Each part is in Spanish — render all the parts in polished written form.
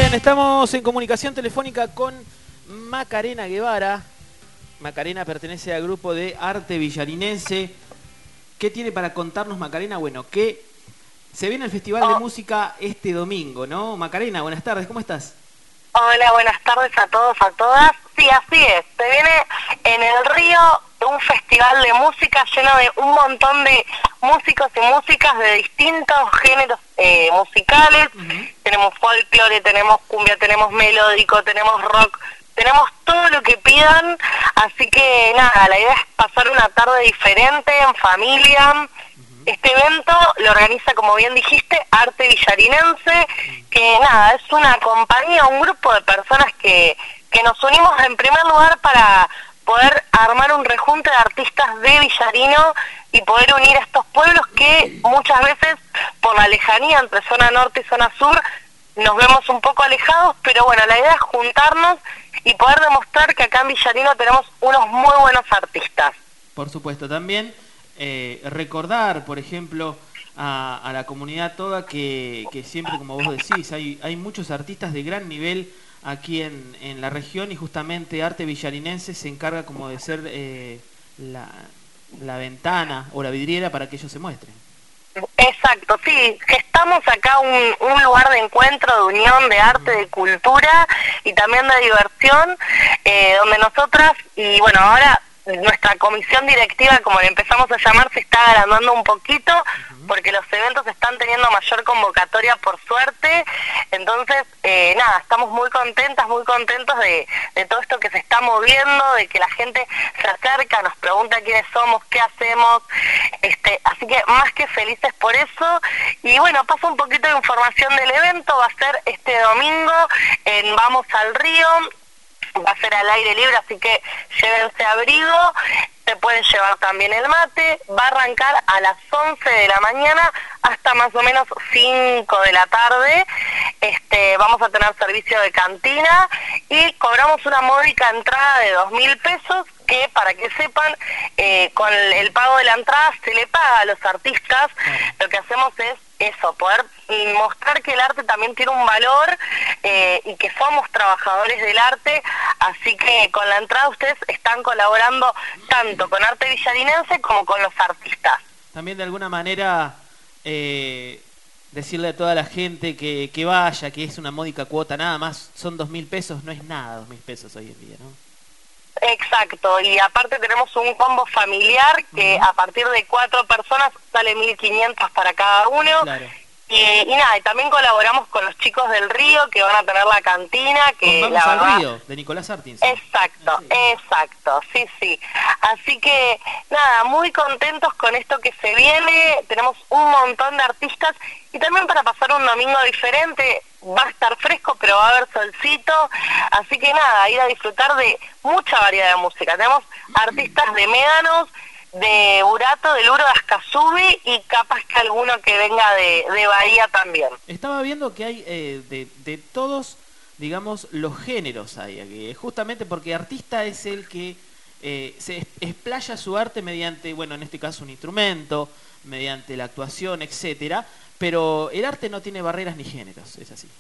Bien, estamos en comunicación telefónica con Macarena Guevara. Macarena pertenece al grupo de arte villarinense. ¿Qué tiene para contarnos, Macarena? Bueno, que se viene el Festival de Música este domingo, ¿no? Macarena, buenas tardes, ¿cómo estás? Hola, buenas tardes a todos, a todas. Sí, así es. Se viene en el Río un festival de música lleno de un montón de músicos y músicas de distintos géneros musicales. Tenemos folclore, tenemos cumbia, tenemos melódico, tenemos rock, tenemos todo lo que pidan. Así que nada, la idea es pasar una tarde diferente, en familia. Este evento lo organiza, como bien dijiste, Arte Villarinense, que nada, es una compañía, un grupo de personas que nos unimos en primer lugar para poder armar un rejunte de artistas de Villarino y poder unir a estos pueblos que muchas veces, por la lejanía entre zona norte y zona sur, nos vemos un poco alejados, pero bueno, la idea es juntarnos y poder demostrar que acá en Villarino tenemos unos muy buenos artistas. Por supuesto, también recordar, por ejemplo, a la comunidad toda que siempre, como vos decís, hay muchos artistas de gran nivel aquí en la región, y justamente Arte Villarinense se encarga como de ser la ventana o la vidriera para que ellos se muestren. Exacto, sí, gestamos acá un lugar de encuentro, de unión, de arte, de cultura y también de diversión, donde nosotras, y bueno, ahora nuestra comisión directiva, como le empezamos a llamar, se está agrandando un poquito, porque los eventos están teniendo mayor convocatoria, por suerte. Entonces, nada, estamos muy contentos de todo esto que se está moviendo, de que la gente se acerca, nos pregunta quiénes somos, qué hacemos, así que más que felices por eso. Y bueno, paso un poquito de información del evento. Va a ser este domingo en Vamos al Río. Va a ser al aire libre, así que llévense abrigo, se pueden llevar también el mate. Va a arrancar a las 11 de la mañana hasta más o menos 5 de la tarde. Vamos a tener servicio de cantina y cobramos una módica entrada de 2.000 pesos, que para que sepan, con el pago de la entrada se le paga a los artistas. Lo que hacemos es eso, poder mostrar que el arte también tiene un valor y que somos trabajadores del arte, así que con la entrada ustedes están colaborando tanto con Arte Villarinense como con los artistas. También de alguna manera decirle a toda la gente que vaya, que es una módica cuota, nada más, son 2.000 pesos, no es nada 2.000 pesos hoy en día, ¿no? Exacto, y aparte tenemos un combo familiar que a partir de 4 personas sale 1.500 para cada uno. Claro. Y nada, y también colaboramos con los chicos del Río, que van a tener la cantina, que Vamos al Río, de Nicolás Artins. Exacto, exacto, sí. Así que nada, muy contentos con esto que se viene. Tenemos un montón de artistas y también para pasar un domingo diferente. Va a estar fresco, pero va a haber solcito, así que nada, ir a disfrutar de mucha variedad de música. Tenemos artistas de Médanos, de Burato, del Uro de Ascasubi y capaz que alguno que venga de Bahía también. Estaba viendo que hay de todos, digamos, los géneros hay aquí, justamente porque artista es el que se explaya su arte mediante, bueno, en este caso un instrumento, mediante la actuación, etcétera, pero el arte no tiene barreras ni géneros, es así.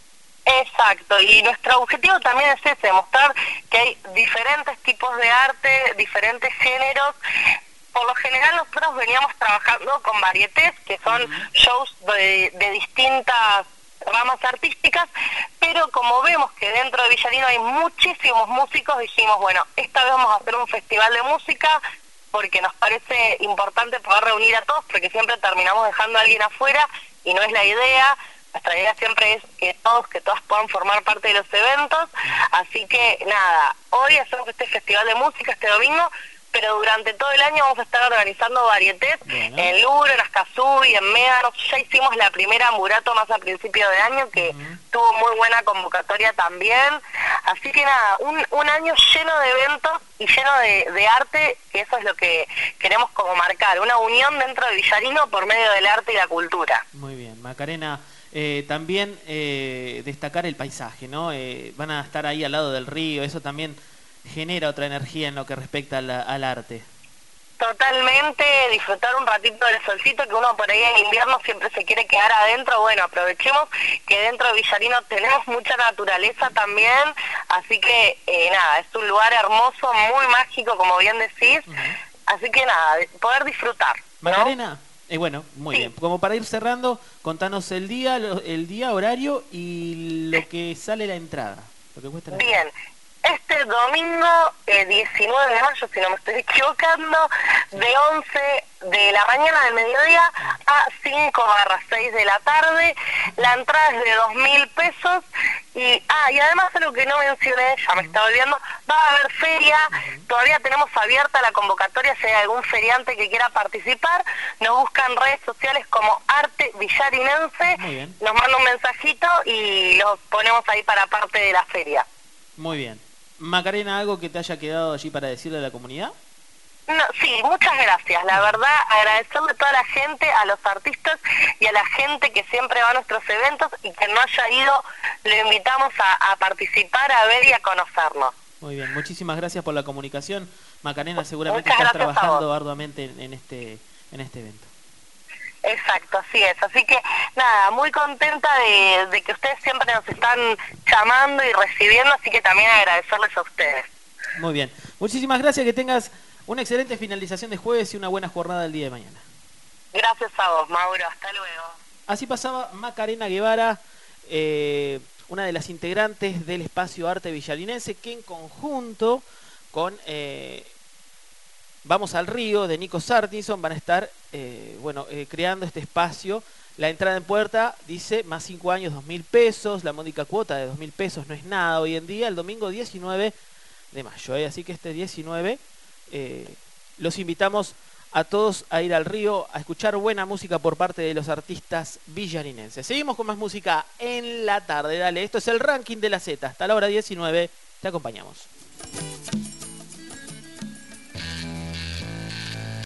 Exacto, y nuestro objetivo también es ese, mostrar que hay diferentes tipos de arte, diferentes géneros. Por lo general nosotros veníamos trabajando con varietés, que son shows de distintas ramas artísticas, pero como vemos que dentro de Villarino hay muchísimos músicos, dijimos, bueno, esta vez vamos a hacer un festival de música, porque nos parece importante poder reunir a todos, porque siempre terminamos dejando a alguien afuera, y no es la idea. Nuestra idea siempre es que todas puedan formar parte de los eventos, así que nada, hoy hacemos este festival de música este domingo, pero durante todo el año vamos a estar organizando varietés en Luro, en Ascasubi, en Médanos. Ya hicimos la primera Burato más a principio de año, que tuvo muy buena convocatoria también. Así que nada, un año lleno de eventos y lleno de arte, que eso es lo que queremos como marcar, una unión dentro de Villarino por medio del arte y la cultura. Muy bien, Macarena. También destacar el paisaje, ¿no? Van a estar ahí al lado del río, eso también genera otra energía en lo que respecta al arte. Totalmente, disfrutar un ratito del solcito, que uno por ahí en invierno siempre se quiere quedar adentro. Bueno, aprovechemos que dentro de Villarino tenemos mucha naturaleza también, así que nada, es un lugar hermoso, muy mágico, como bien decís, así que nada, poder disfrutar, ¿no? Macarena, bueno, muy bien. Como para ir cerrando, contanos el día, horario y lo que sale la entrada, lo que cuesta la entrada. Bien. Este domingo 19 de mayo, si no me estoy equivocando, de 11 de la mañana del mediodía a 5/6 de la tarde. La entrada es de 2.000 pesos. Y además algo que no mencioné, ya me estaba olvidando, va a haber feria. Todavía tenemos abierta la convocatoria, si hay algún feriante que quiera participar. Nos buscan en redes sociales como Arte Villarinense. Nos manda un mensajito y los ponemos ahí para parte de la feria. Muy bien. Macarena, ¿algo que te haya quedado allí para decirle a la comunidad? No, sí, muchas gracias. La verdad, agradecerle a toda la gente, a los artistas y a la gente que siempre va a nuestros eventos y que no haya ido, le invitamos a participar, a ver y a conocernos. Muy bien, muchísimas gracias por la comunicación. Macarena, seguramente estás trabajando arduamente en este evento. Exacto, así es. Así que nada, muy contenta de que ustedes siempre nos están llamando y recibiendo, así que también agradecerles a ustedes. Muy bien, muchísimas gracias, que tengas una excelente finalización de jueves y una buena jornada el día de mañana. Gracias a vos, Mauro, hasta luego. Así pasaba Macarena Guevara, una de las integrantes del Espacio Arte Villarinense, que en conjunto con Vamos al Río de Nico Sartinson van a estar creando este espacio. La entrada en puerta dice más 5 años, 2.000 pesos. La módica cuota de 2.000 pesos no es nada hoy en día, el domingo 19 de mayo. Así que este 19 los invitamos a todos a ir al río, a escuchar buena música por parte de los artistas villarinenses. Seguimos con más música en la tarde. Dale, esto es el ranking de la Z. Hasta la hora 19 te acompañamos.